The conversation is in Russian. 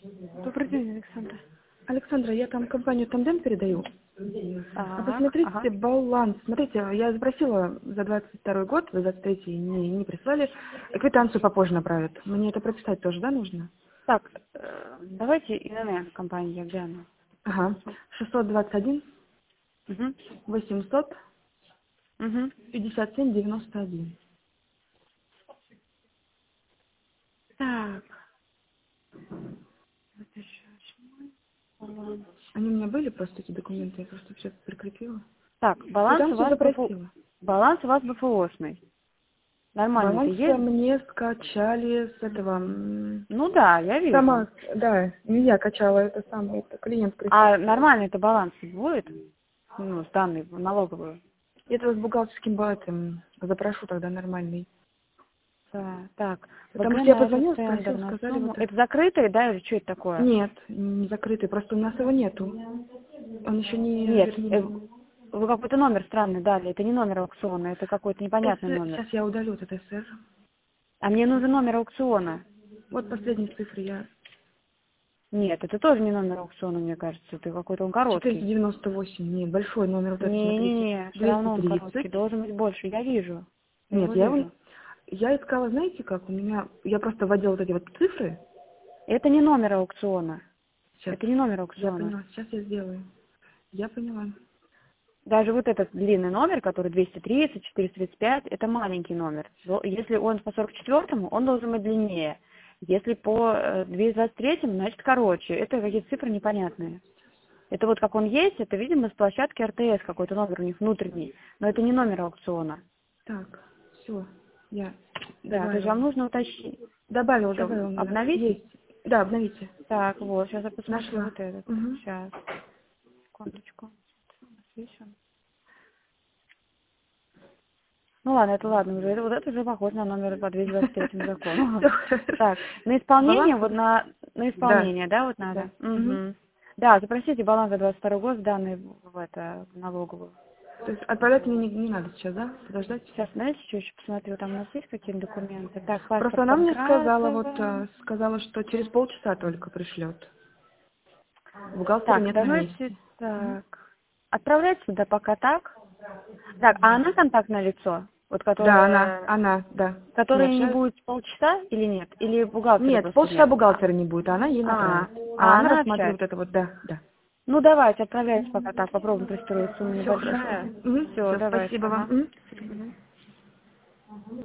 Добрый день, Александра. Александра, я там компанию «Тандем» передаю. А Так, посмотрите ага. баланс. Смотрите, я запросила за 22 год, вы за 23 не прислали. Квитанцию попозже направят. Мне это прописать тоже, да, нужно? Так, давайте ИНН компания, где она? Ага. 621 Угу. 800 Угу. 57 91. Так. Вот еще баланс. Они у меня были просто эти документы, я просто все прикрепила. Так, баланс у Квитанцию вас запросила. баланс у вас БФОшный. Нормальный-то Баланс есть? мне скачали с этого... Ну да, я вижу. Сама, да, не я качала, это сам это клиент прислал. А нормальный-то баланс будет? Ну, с данной налоговую. Это с бухгалтерским этим запрошу тогда нормальный. Да, так. Потому ВГ что я на позвонила, автотендер спросила, на сказали сумму. вот это. Это закрытый, да, или что это такое? Нет, не закрытый, просто у нас его нету. Он еще не Нет, вернее. вы какой-то номер странный дали. Это не номер аукциона, это какой-то непонятный номер. Сейчас я удалю вот это СР. А мне нужен номер аукциона. Вот последние цифры я. Нет, это тоже не номер аукциона, мне кажется. Это какой-то он короткий. 498, нет, большой номер вот этот, смотрите. Не-не-не, все равно он короткий. 230. Должен быть больше. Я вижу. Я Нет, его вижу. я искала, знаете как, я просто вводила вот эти вот цифры. Это не номер аукциона. Сейчас, Это не номер я аукциона. поняла, сейчас я сделаю. Я поняла. Даже вот этот длинный номер, который 230, 435, это маленький номер. Если он по 44-му, он должен быть длиннее. Если по 223-му, значит короче. Это какие-то цифры непонятные. Это вот как он есть, это, видимо, с площадки РТС какой-то номер у них внутренний. Но это не номер аукциона. Так, все, я Да, то есть вам добавила. нужно уточнить. Добавила, Что, добавила. обновить? Есть. Да, обновите. Так, вот, сейчас я посмотрю Нашла. вот этот. Угу. Сейчас, секундочку. Запишем. Ну ладно, это ладно уже. Это, вот это уже похоже на номер по 223 закону. Всё хорошо. Так, на исполнение, Баланс? вот на Да. исполнение, да, вот Да. надо? Мгм. Угу. Да, запросите баланс за 22 год, данные в налоговую. То есть отправлять мне не надо сейчас, да? Подождать? Сейчас, знаете, что еще посмотрю, там у нас есть какие-то документы. Так, паспорт Просто она мне сказала, Панкратова. сказала, что через полчаса только пришлет. Бухгалтера Так, нет на давайте месте. Мгм. так. Отправлять сюда пока так. Так, а она контактное лицо? Вот Да, которая, да. С ней которая не общаюсь. будет полчаса или нет? Или бухгалтера Нет, просто полчаса нет? бухгалтера не будет, а она ей направит. А А она она рассматривает общается. это вот, да, да. Ну давайте, отправляйте пока так, попробуем пристроить, сумма Все хорошо. небольшая. Все, Все, давайте, спасибо вам. ага. Мгм. Мгм.